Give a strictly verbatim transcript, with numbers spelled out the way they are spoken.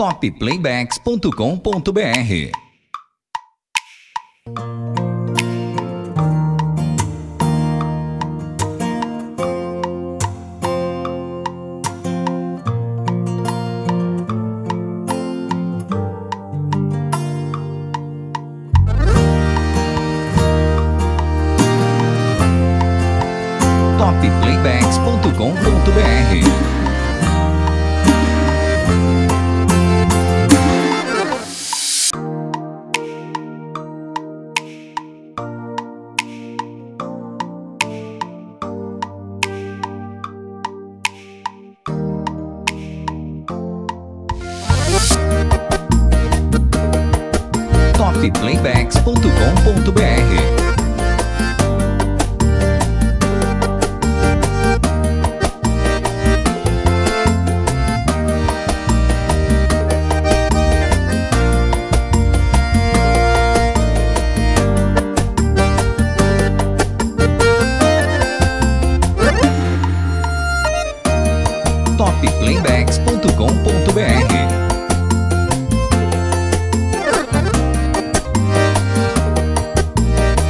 top playbacks ponto com ponto br. top playbacks ponto com ponto br. top playbacks ponto com ponto br. top playbacks ponto com ponto br.